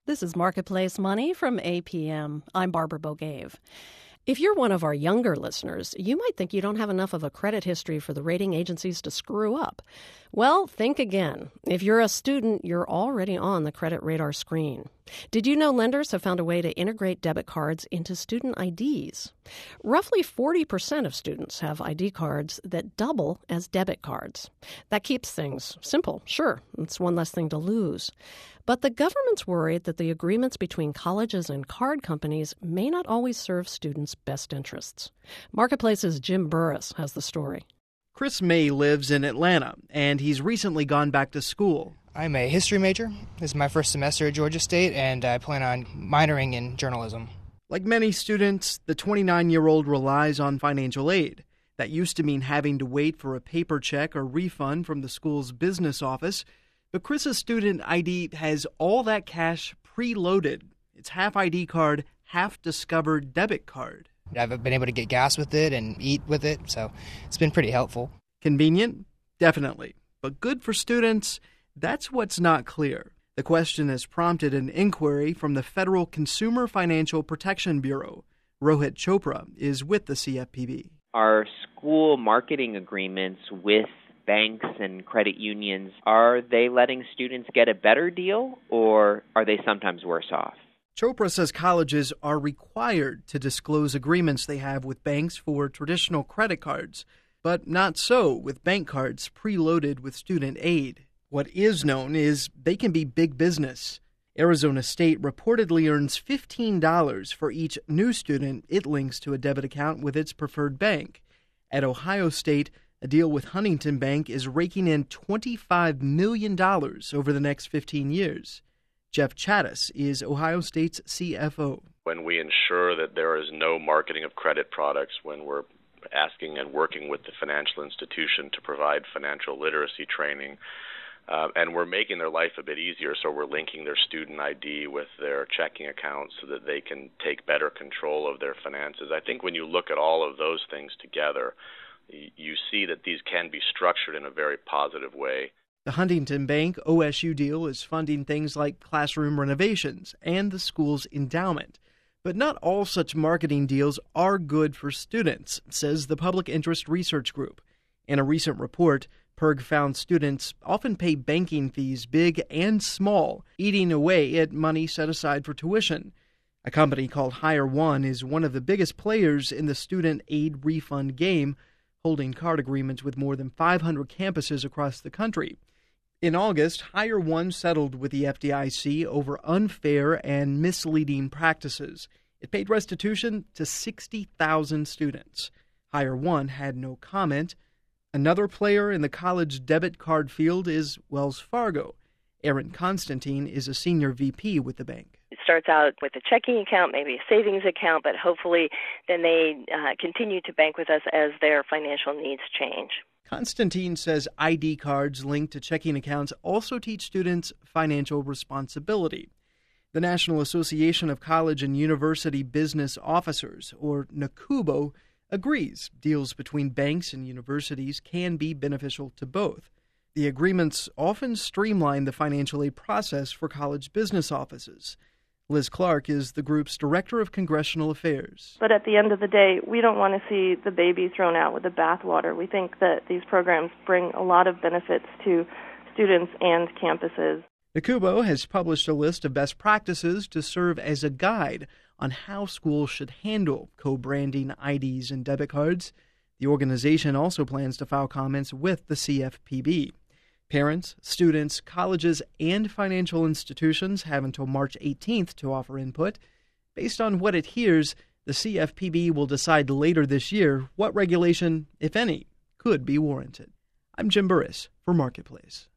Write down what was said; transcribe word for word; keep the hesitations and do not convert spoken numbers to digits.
This is Marketplace Money from A P M. I'm Barbara Bogave. If you're one of our younger listeners, you might think you don't have enough of a credit history for the rating agencies to screw up. Well, think again. If you're a student, you're already on the credit radar screen. Did you know lenders have found a way to integrate debit cards into student I Ds? Roughly forty percent of students have I D cards that double as debit cards. That keeps things simple. Sure, it's one less thing to lose. But the government's worried that the agreements between colleges and card companies may not always serve students' best interests. Marketplace's Jim Burris has the story. Chris May lives in Atlanta, and he's recently gone back to school. I'm a history major. This is my first semester at Georgia State, and I plan on minoring in journalism. Like many students, the twenty-nine-year-old relies on financial aid. That used to mean having to wait for a paper check or refund from the school's business office. But Chris's student I D has all that cash preloaded. It's half I D card, half Discover debit card. I've been able to get gas with it and eat with it, so it's been pretty helpful. Convenient? Definitely. But good for students? That's what's not clear. The question has prompted an inquiry from the Federal Consumer Financial Protection Bureau. Rohit Chopra is with the C F P B. Our school marketing agreements with banks and credit unions, are they letting students get a better deal, or are they sometimes worse off? Chopra says colleges are required to disclose agreements they have with banks for traditional credit cards, but not so with bank cards preloaded with student aid. What is known is they can be big business. Arizona State reportedly earns fifteen dollars for each new student it links to a debit account with its preferred bank. At Ohio State, a deal with Huntington Bank is raking in twenty-five million dollars over the next fifteen years. Jeff Chattis is Ohio State's C F O. When we ensure that there is no marketing of credit products, when we're asking and working with the financial institution to provide financial literacy training, uh, and we're making their life a bit easier, so we're linking their student I D with their checking accounts so that they can take better control of their finances. I think when you look at all of those things together, you see that these can be structured in a very positive way. The Huntington Bank O S U deal is funding things like classroom renovations and the school's endowment. But not all such marketing deals are good for students, says the Public Interest Research Group. In a recent report, P I R G found students often pay banking fees big and small, eating away at money set aside for tuition. A company called Hire One is one of the biggest players in the student aid refund game, holding card agreements with more than five hundred campuses across the country. In August, Hire One settled with the F D I C over unfair and misleading practices. It paid restitution to sixty thousand students. Hire One had no comment. Another player in the college debit card field is Wells Fargo. Erin Constantine is a senior V P with the bank. It starts out with a checking account, maybe a savings account, but hopefully then they uh, continue to bank with us as their financial needs change. Constantine says I D cards linked to checking accounts also teach students financial responsibility. The National Association of College and University Business Officers, or NACUBO, agrees deals between banks and universities can be beneficial to both. The agreements often streamline the financial aid process for college business offices. Liz Clark is the group's Director of Congressional Affairs. But at the end of the day, we don't want to see the baby thrown out with the bathwater. We think that these programs bring a lot of benefits to students and campuses. NACUBO has published a list of best practices to serve as a guide on how schools should handle co-branding I Ds and debit cards. The organization also plans to file comments with the C F P B. Parents, students, colleges, and financial institutions have until March eighteenth to offer input. Based on what it hears, the C F P B will decide later this year what regulation, if any, could be warranted. I'm Jim Burris for Marketplace.